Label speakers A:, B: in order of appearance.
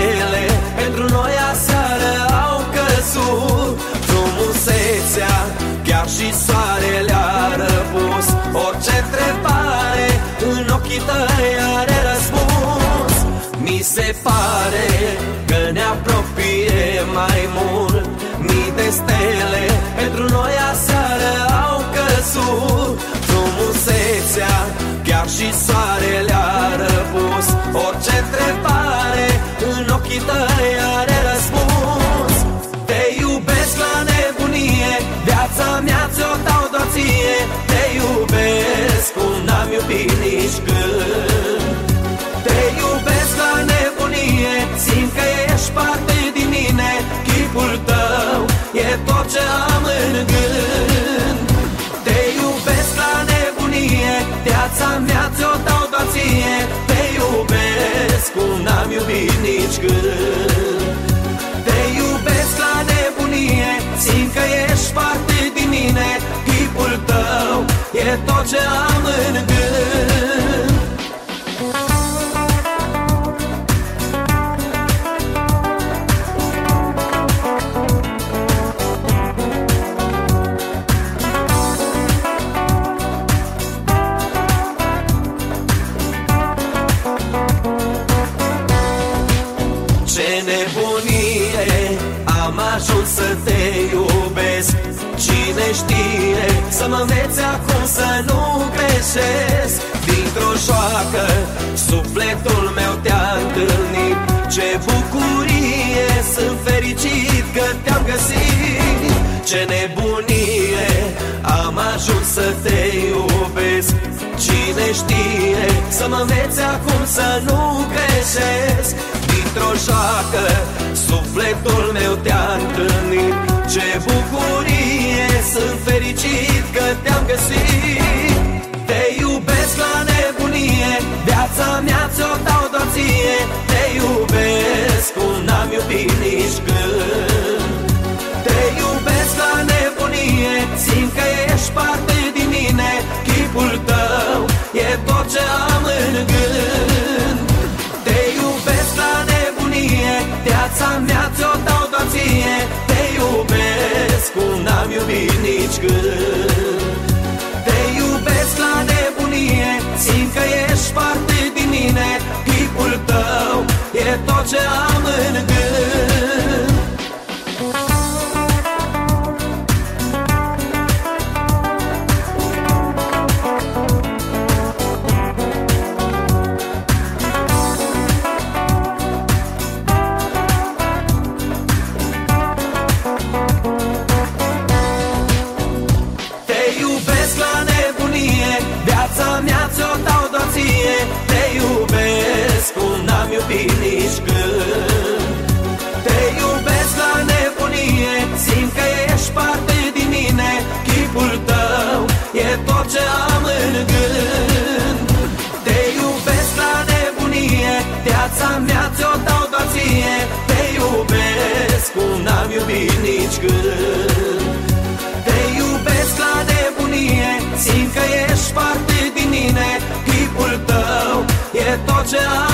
A: stele pentru noi aseară au căzut. Frumusețea, chiar și soarele a răpus. Orice întrebare în ochii tăi are răspuns. Mi se pare că ne apropie mai mult. Mii de stele pentru noi aseară au căzut. Frumusețea, chiar și soarele a răpus. Orice întrebare în ochii tăi are răspuns. Te iubesc la nebunie, viața mea ți-o dau doar ție. Te iubesc cum n-am iubit nici când. Te iubesc la nebunie, simt că ești parte din mine. Chipul tău e tot ce am în gând. Te iubesc la nebunie, viața mea ți-o dau doar ție. Te iubesc cum n-am iubit nici când. Te iubesc la nebunie, simt că ești parte din mine. Chipul tău e tot ce am în gând. Ce nebunie, am ajuns să te iubesc. Cine știe să mă înveți acum să nu greșesc. Dintr-o joacă sufletul meu te-a întâlnit. Ce bucurie, sunt fericit că te-am găsit. Ce nebunie, am ajuns să te iubesc. Cine știe să mă înveți acum să nu greșesc. Dintr-o joacă sufletul meu te-a întâlnit. Ce bucurie, sunt fericit că te-am găsit. Te iubesc la nebunie, viața mea ți-o dau doar ție. Te iubesc cum n-am iubit nici când. Te iubesc la nebunie, simt că ești parte din mine. Chipul tău e tot ce am în gând. Te iubesc la nebunie, viața mea ți-o dau doar ție. Te iubesc cum n-am iubit nici când. Te iubesc la nebunie, simt că ești parte din mine. Chipul tău e tot ce am în gând. Viața mea ți-o dau doar ție. Te iubesc cum n-am iubit nici când. Te iubesc la nebunie, simt că ești parte din mine. Chipul tău e tot ce am în gând. Te iubesc la nebunie, viața mea ți-o dau doar ție. Te iubesc cum n-am iubit nici când. Te iubesc la nebunie, simt că ești parte din mine. Chipul tău e tot ce am